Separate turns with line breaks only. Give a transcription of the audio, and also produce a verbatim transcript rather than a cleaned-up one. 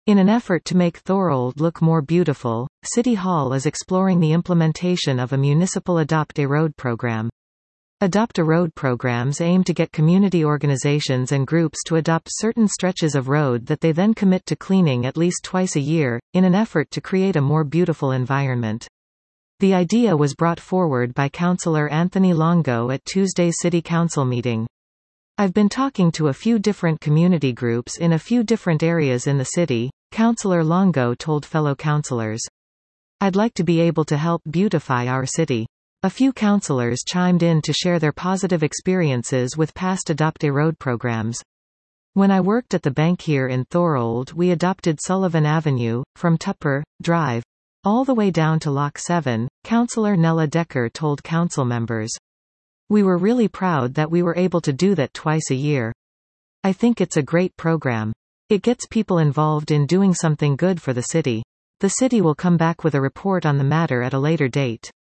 In an effort to make Thorold look more beautiful, City Hall is exploring the implementation of a municipal Adopt a Road program. Adopt a Road programs aim to get community organizations and groups to adopt certain stretches of road that they then commit to cleaning at least twice a year, in an effort to create a more beautiful environment. The idea was brought forward by Councillor Anthony Longo at Tuesday's City Council meeting. I've been talking to a few different community groups in a few different areas in the city, Councillor Longo told fellow councillors. I'd like to be able to help beautify our city. A few councillors chimed in to share their positive experiences with past Adopt a Road programs. When I worked at the bank here in Thorold, we adopted Sullivan Avenue, from Tupper Drive, all the way down to Lock seven, Councillor Nella Decker told council members. We were really proud that we were able to do that twice a year. I think it's a great program. It gets people involved in doing something good for the city. The city will come back with a report on the matter at a later date.